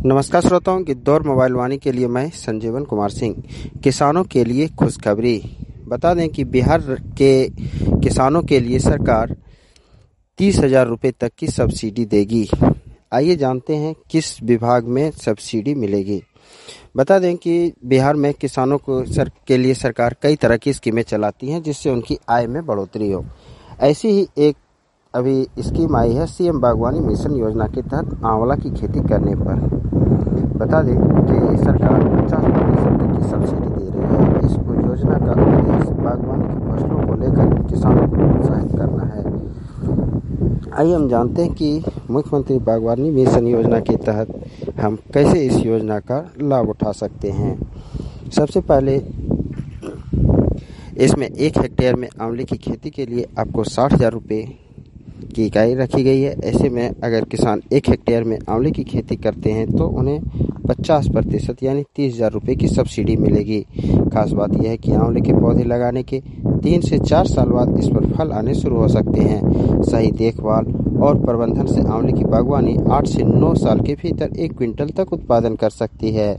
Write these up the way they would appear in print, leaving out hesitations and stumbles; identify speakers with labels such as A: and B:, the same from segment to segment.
A: नमस्कार श्रोताओं, गिद्धौर मोबाइल वाणी के लिए मैं संजीवन कुमार सिंह। किसानों के लिए खुशखबरी। बता दें कि बिहार के किसानों के लिए सरकार 30,000 रुपये तक की सब्सिडी देगी। आइए जानते हैं किस विभाग में सब्सिडी मिलेगी। बता दें कि बिहार में किसानों के लिए सरकार कई तरह की स्कीमें चलाती हैं जिससे उनकी आय में बढ़ोतरी हो। ऐसी ही एक अभी स्कीम आई है सीएम बागवानी मिशन योजना के तहत आंवला की खेती करने पर। बता दें कि सरकार 50% तक की सब्सिडी दे रही है। इस योजना का उद्देश्य बागवानी की फसलों को लेकर किसानों को प्रोत्साहित करना है। आइए हम जानते हैं कि मुख्यमंत्री बागवानी मिशन योजना के तहत हम कैसे इस योजना का लाभ उठा सकते हैं। सबसे पहले इसमें 1 हेक्टेयर में आंवले की खेती के लिए आपको 60,000 रुपये की इकाई रखी गई है। ऐसे में अगर किसान 1 हेक्टेयर में आंवले की खेती करते हैं तो उन्हें 50% यानी 30,000 रुपये की सब्सिडी मिलेगी। खास बात यह है कि आंवले के पौधे लगाने के 3 से 4 साल बाद इस पर फल आने शुरू हो सकते हैं। सही देखभाल और प्रबंधन से आंवले की बागवानी 8 से 9 साल के भीतर 1 क्विंटल तक उत्पादन कर सकती है।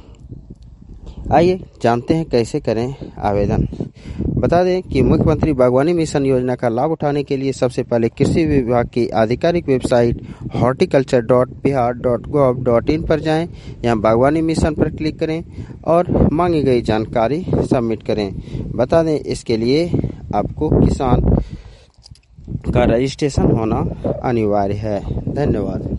A: आइए जानते हैं कैसे करें आवेदन। बता दें कि मुख्यमंत्री बागवानी मिशन योजना का लाभ उठाने के लिए सबसे पहले कृषि विभाग की आधिकारिक वेबसाइट horticulture.bihar.gov.in पर जाएं। यहां बागवानी मिशन पर क्लिक करें और मांगी गई जानकारी सबमिट करें। बता दें इसके लिए आपको किसान का रजिस्ट्रेशन होना अनिवार्य है। धन्यवाद।